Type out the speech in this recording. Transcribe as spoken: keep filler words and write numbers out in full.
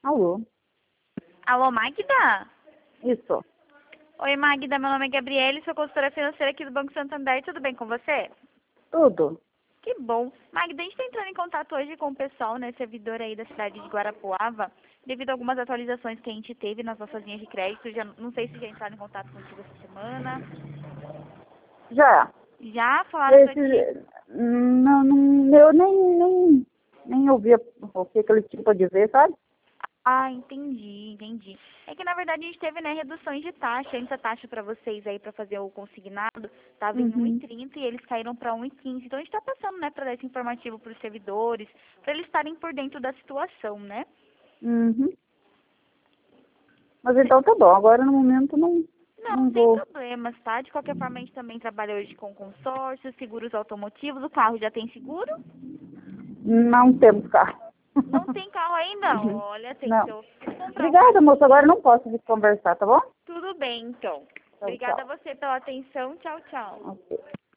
Alô? Alô, Magda? Isso. Oi, Magda, meu nome é Gabriele, sou consultora financeira aqui do Banco Santander, tudo bem com você? Tudo. Que bom. Magda, a gente está entrando em contato hoje com o pessoal, né, servidor aí da cidade de Guarapuava, devido a algumas atualizações que a gente teve nas nossas linhas de crédito, já, não sei se já entraram em contato contigo essa semana. Já. Já falaram pra ti? Esse, não, não, eu nem, nem, nem ouvi o que que eles tinham para dizer, sabe? Ah, entendi, entendi. É que na verdade a gente teve, né, reduções de taxa. Antes a taxa para vocês aí para fazer o consignado estava em um e Uhum. trinta e eles caíram para um e quinze. Então a gente está passando, né, para dar esse informativo para os servidores, para eles estarem por dentro da situação, né? Uhum. Mas então tá bom, agora no momento não, Não, não sem vou. problemas, tá? De qualquer forma a gente também trabalha hoje com consórcio, seguros automotivos. O carro já tem seguro? Não temos carro. Não tem carro ainda? Uhum. Olha, tem Não. que comprar um Obrigada, carro. moça. Agora não posso conversar, tá bom? Tudo bem, então. Tchau, Obrigada a tchau. você pela atenção. Tchau, tchau. Ok.